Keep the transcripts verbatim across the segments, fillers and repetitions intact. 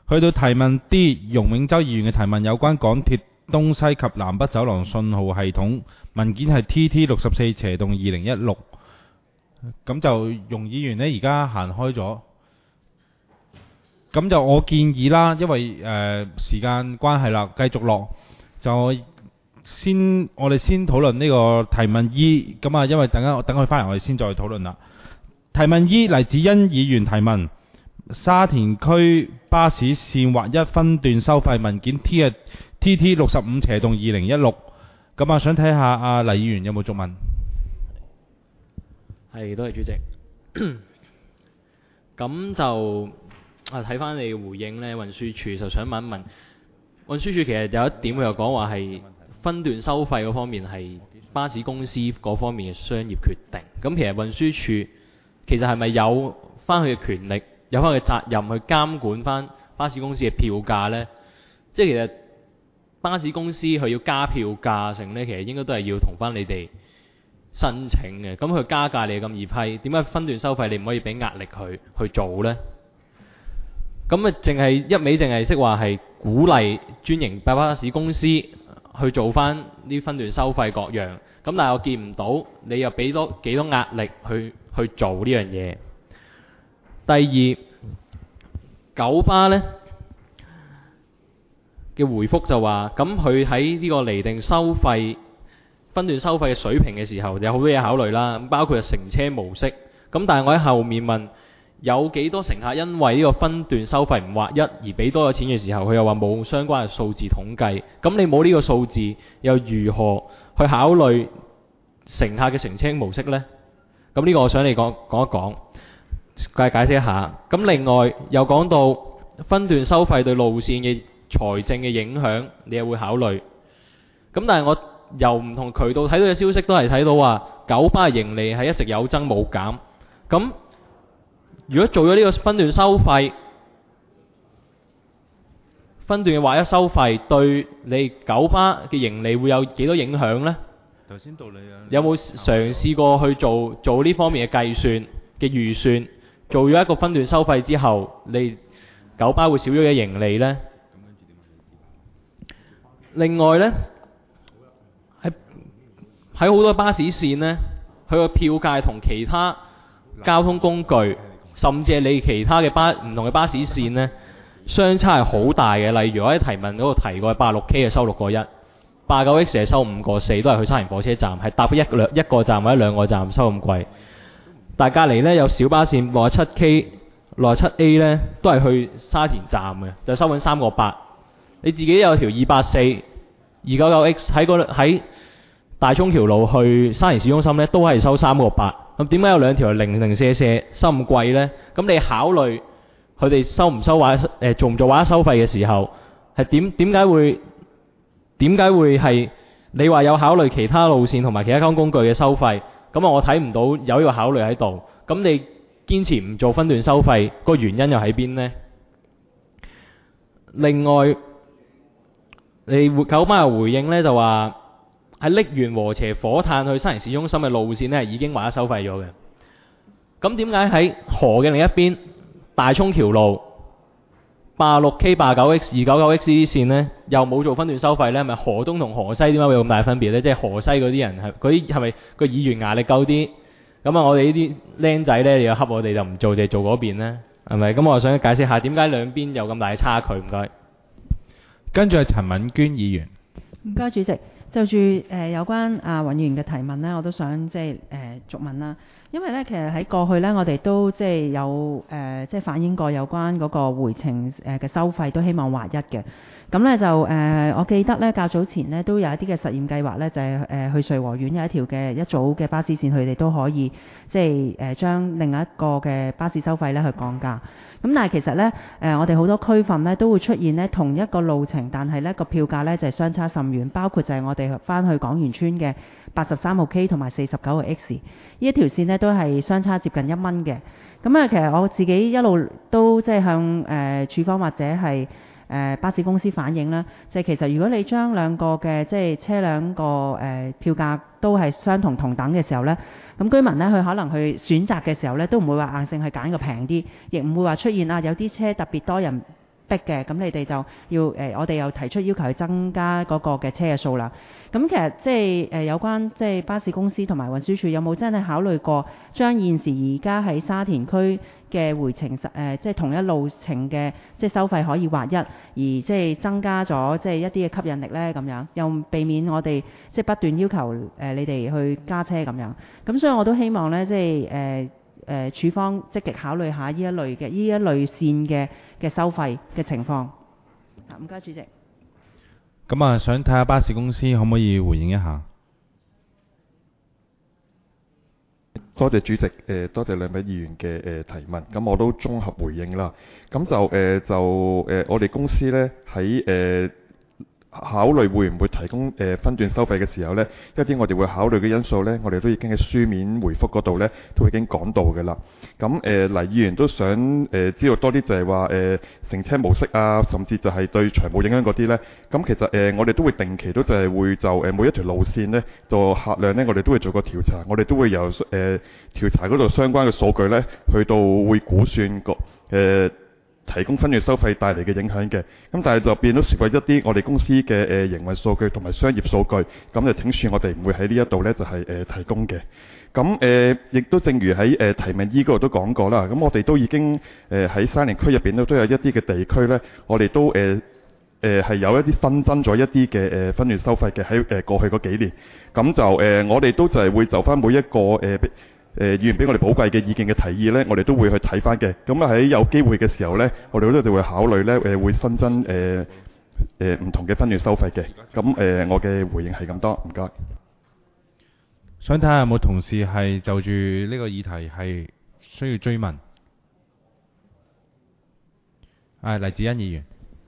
去到提問 D， 容永洲議員嘅提問有關港鐵東西及南北走廊信號系統文件係 T T 六十四斜洞二零一六。咁就容議員呢而家行開咗。咁就我建議啦，因為誒、呃、時間關係啦，繼續落就先我哋先討論呢個提問 E。咁啊，因為等間等佢翻嚟，我哋先再討論啦。提問 E， 黎智恩議員提問沙田區巴士線劃一分段收費文件 T 係 T T 六十五斜洞二零一六。咁啊，想睇下阿黎議員有冇續問？ 係，多謝主席。咁就啊睇翻你回應呢，運輸署就想問一問，運輸署其實有一點佢又講話係分段收費嗰方面係巴士公司嗰方面嘅商業決定。咁其實運輸署其實係咪有翻佢嘅權力，有翻佢嘅責任去監管翻巴士公司嘅票價呢？即係其實巴士公司佢要加票價成呢，其實應該都係要同翻你哋申請嘅。咁佢加價你咁易批，點解分段收費你唔可以俾壓力佢去做呢？咁啊，淨係一味淨係識話係鼓勵專營巴士公司去做翻呢分段收費各樣。咁但係我見唔到你又俾多幾多壓力去去做呢樣嘢。第二，九巴呢嘅回覆就話，咁佢喺呢個釐定收費分段收費嘅水平嘅時候，有好多嘢考慮啦，包括乘車模式。咁但係我喺後面問，有幾多乘客因為呢個分段收費唔劃一而俾多咗錢嘅時候，佢又話冇相關嘅數字統計。咁你冇呢個數字，又如何去考慮乘客嘅乘車模式呢？咁呢個我想你講講一講，解解釋一下。咁另外又講到分段收費對路線嘅財政嘅影響，你又會考慮。咁但係我由唔同渠道睇到嘅消息都係睇到話，九巴嘅盈利係一直有增冇減。咁如果做咗呢個分段收費，分段嘅劃一收費對你九巴嘅盈利會有幾多影響呢？ 頭先到你啊， 有冇嘗試過去做做呢方面嘅計算嘅預算？做咗一個分段收費之後，你九巴會少咗嘅盈利呢？另外呢，喺喺好多巴士線呢，佢個票價同其他交通工具，甚至係你其他嘅巴唔同嘅巴士線呢，相差係好大嘅。例如我喺提問嗰度提過，八六 K 係收六個一，八九 X 係收五個四，都係去沙田火車站，係搭一兩一個站或者兩個站收咁貴。但隔離呢，有小巴線六十七 K、六十七 A 呢，都係去沙田站嘅，就收緊三個八。你自己有條二八四、二九九 X 喺個喺大涌橋路去沙田市中心呢，都係收三個八。咁點解有兩條零零舍舍收咁貴呢？咁你考慮佢哋收唔收或者誒做唔做劃一收費嘅時候，係點點解會點解會係你話有考慮其他路線同埋其他交通工具嘅收費？咁啊，我睇唔到有呢個考慮喺度。咁你堅持唔做分段收費，個原因又喺邊呢？另外，你九巴嘅回應呢就話喺瀝源禾輋火炭去沙田市中心嘅路線呢，係已經劃一收費咗嘅。咁點解喺河嘅另一邊大涌橋路八六 K、八九 X、二九九 X 呢啲線呢，又冇做分段收費呢？係咪河東同河西點解會有咁大分別呢？即係河西嗰啲人係嗰啲係咪個議員壓力夠啲？咁啊，我哋呢啲僆仔呢，你又恰我哋就唔做，就做嗰邊呢？係咪？咁我想解釋下點解兩邊有咁大嘅差距？唔該。 跟住係陳敏娟議員。 唔該，主席。就住誒、呃、有關啊尹議員嘅提問呢，我都想即係誒續問啦。因為呢，其實喺過去呢，我哋都即係有誒、呃、即係反映過有關嗰個回程誒嘅收費，都希望劃一嘅。咁呢，就誒、呃，我記得呢，較早前呢，都有一啲嘅實驗計劃呢，就係、是、誒、呃、去瑞和苑有一條嘅一組嘅巴士線，佢哋都可以即係誒將另一個嘅巴士收費呢去降價。咁但係其實呢，誒、呃、我哋好多區份呢都會出現呢同一個路程，但係呢個票價呢就係、是、相差甚遠，包括就係我哋翻去港園村嘅八十三號 K 同埋四十九號 X 呢一條線呢都係相差接近一蚊嘅。咁啊，其實我自己一路都即係向誒處方或者係誒、呃、巴士公司反映啦，就係、是、其實如果你將兩個嘅即係車輛個誒、呃、票價都係相同同等嘅時候呢，咁居民呢，佢可能去選擇嘅時候呢，都唔會話硬性去揀個平啲，亦唔會話出現啊有啲車特別多人逼嘅，咁你哋就要誒、呃，我哋又提出要求去增加嗰個嘅車嘅數量。咁其實即係誒有關即係巴士公司同埋運輸署有冇真係考慮過將現時而家喺沙田區嘅回程誒、呃、即係同一路程嘅即係收費可以劃一，而即係增加咗即係一啲嘅吸引力呢？咁樣又避免我哋即係不斷要求誒、呃、你哋去加車咁樣。咁所以我都希望呢，即係誒誒署方積極考慮下呢一類嘅呢一類線嘅嘅收費嘅情況。唔該，主席。 咁啊，想睇下巴士公司可唔可以回應一下？ 多謝主席，誒、呃、多謝兩位議員嘅誒、呃、提問，咁我都綜合回應啦。咁就誒、呃、就誒、呃、我哋公司咧喺誒考慮會唔會提供誒、呃、分段收費嘅時候呢，一啲我哋會考慮嘅因素呢，我哋都已經喺書面回覆嗰度呢，都已經講到嘅啦。咁誒，黎、呃、議員都想誒、呃、知道多啲就係話誒乘車模式啊，甚至就係對財務影響嗰啲呢。咁其實誒、呃、我哋都會定期都就係會就誒每一條路線呢，做客量呢，我哋都會做個調查，我哋都會由誒、呃、調查嗰度相關嘅數據呢，去到會估算個誒。呃提供分段收費帶嚟嘅影響嘅，咁但係就變咗涉及一啲我哋公司嘅誒、呃、營運數據同埋商業數據，咁就請恕我哋唔會喺呢一度呢就係、是、誒、呃、提供嘅。咁誒亦都正如喺誒、呃、提問 E 嗰度都講過啦，咁我哋都已經誒喺沙田區入邊咧都有一啲嘅地區呢，我哋都誒誒係有一啲新增咗一啲嘅誒分段收費嘅喺誒過去嗰幾年，咁就誒、呃、我哋都就係會就翻每一個誒。呃誒議員俾我哋寶貴嘅意見嘅提議呢，我哋都會去睇翻嘅。咁啊喺有機會嘅時候呢，我哋都就會考慮呢，誒會新增誒誒唔同嘅分段收費嘅。咁誒、呃、我嘅回應係咁多，唔該。 想睇下有冇同事係就住呢個議題係需要追問。係黎智恩議員。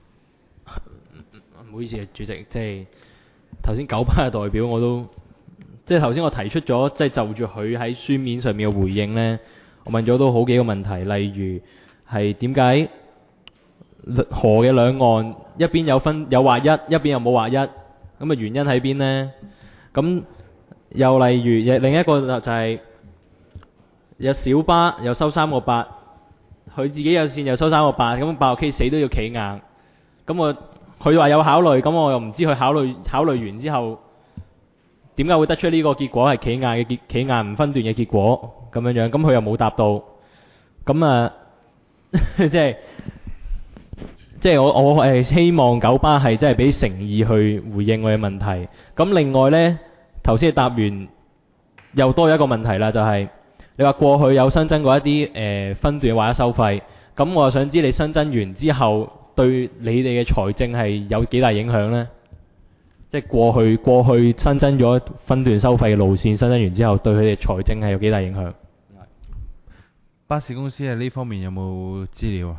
唔好意思啊，主席，即係頭先九巴嘅代表我都。即係頭先我提出咗，即係就住佢喺書面上面嘅回應呢，我問咗都好幾個問題，例如係點解河嘅兩岸一邊有分有劃一，一邊又冇劃一，咁啊原因喺邊呢？咁又例如另一個就係有小巴又收三個八，佢自己有線又收三個八，咁八個 K 死都要企硬，咁我佢話有考慮，咁我又唔知佢考慮考慮完之後。點解會得出呢個結果係企硬嘅結企硬唔分段嘅結果咁樣樣？咁佢又冇答到。咁啊，即係即係我我誒希望九巴係真係俾誠意去回應我嘅問題。咁另外呢，頭先答完又多一個問題啦，就係、是、你話過去有新增過一啲誒、呃、分段或者收費。咁我又想知你新增完之後對你哋嘅財政係有幾大影響呢？即係過去過去新增咗分段收費嘅路線，新增完之後，對佢哋財政係有幾大影響？ 巴士公司喺呢方面有冇資料啊？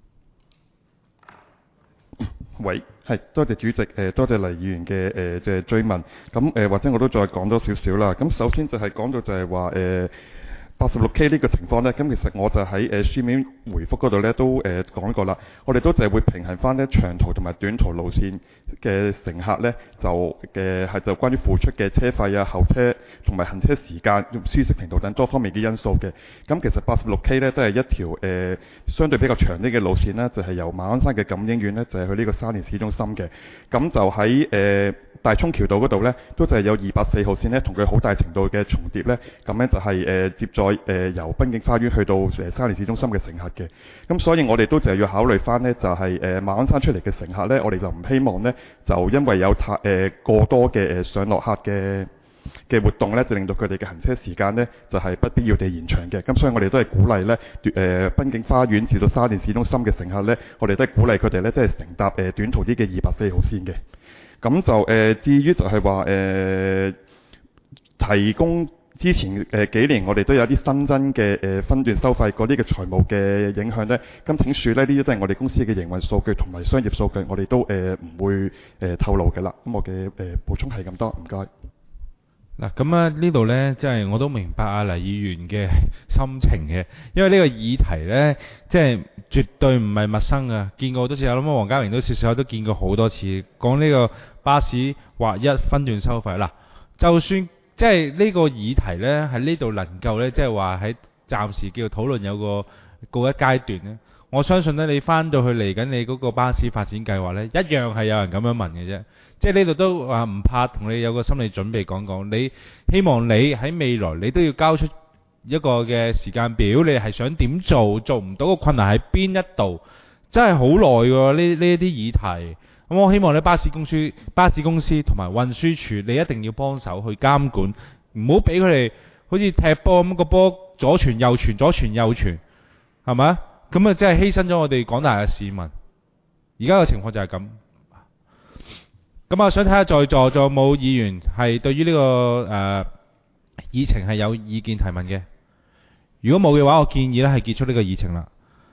喂，係多謝主席，誒、呃、多謝黎議員嘅誒即係追問。咁誒、呃、或者我都再講多少少啦。咁首先就係講到就係話誒。呃八十六 K 呢個情況呢，咁其實我就喺誒、呃、書面回覆嗰度呢都誒、呃、講過啦。我哋都就係會平衡翻呢長途同埋短途路線嘅乘客呢，就嘅係、呃、就關於付出嘅車費啊、候車同埋行車時間、舒適程度等多方面嘅因素嘅。咁其實八十六 K 呢都係一條誒、呃、相對比較長啲嘅路線啦，就係、是、由馬鞍山嘅錦英苑呢，就係、是、去呢個沙田市中心嘅。咁就喺誒、呃大涌橋道嗰度呢，都就係有二百四號線呢，同佢好大程度嘅重疊呢。咁呢就係、是、誒、呃、接載誒、呃、由濱景花園去到誒沙田市中心嘅乘客嘅。咁所以我哋都就係要考慮翻呢，就係、是、誒、呃、馬鞍山出嚟嘅乘客呢，我哋就唔希望呢，就因為有太誒、呃、過多嘅誒、呃、上落客嘅嘅活動呢，就令到佢哋嘅行車時間呢，就係、是、不必要地延長嘅。咁所以我哋都係鼓勵呢，誒、呃、濱景花園至到沙田市中心嘅乘客呢，我哋都係鼓勵佢哋呢，即係乘搭誒、呃、短途啲嘅二百四號線嘅。咁就誒、呃，至於就係話誒，提供之前誒、呃、幾年我哋都有啲新增嘅誒、呃、分段收費嗰啲嘅財務嘅影響呢。咁請恕呢，呢啲都係我哋公司嘅營運數據同埋商業數據，我哋都誒唔、呃、會誒、呃、透露嘅啦。咁我嘅誒、呃、補充係咁多，唔該。 嗱，咁啊呢度呢，即係我都明白阿黎議員嘅心情嘅，因為呢個議題呢，即係絕對唔係陌生嘅，見過好多次。我諗黃家榮都少少都見過好多次，講呢個巴士劃一分段收費。嗱，就算即係呢個議題呢，喺呢度能夠呢，即係話喺暫時叫討論有個告一階段呢， 我相信呢，你翻到去嚟緊你嗰個巴士發展計劃呢，一樣係有人咁樣問嘅啫。即係呢度都話唔怕同你有個心理準備講講，你希望你喺未來你都要交出一個嘅時間表，你係想點做，做唔到個困難喺邊一度，真係好耐喎呢呢啲議題。咁我希望你巴士公司、巴士公司同埋運輸署，你一定要幫手去監管，唔好俾佢哋好似踢波咁個波左傳右傳，左傳右傳，係咪？咁啊，真係犧牲咗我哋廣大嘅市民。而家嘅情況就係咁。咁啊，想睇下在座仲有冇議員係對於呢、這個誒、呃、議程係有意見提問嘅？如果冇嘅話，我建議咧係結束呢個議程啦。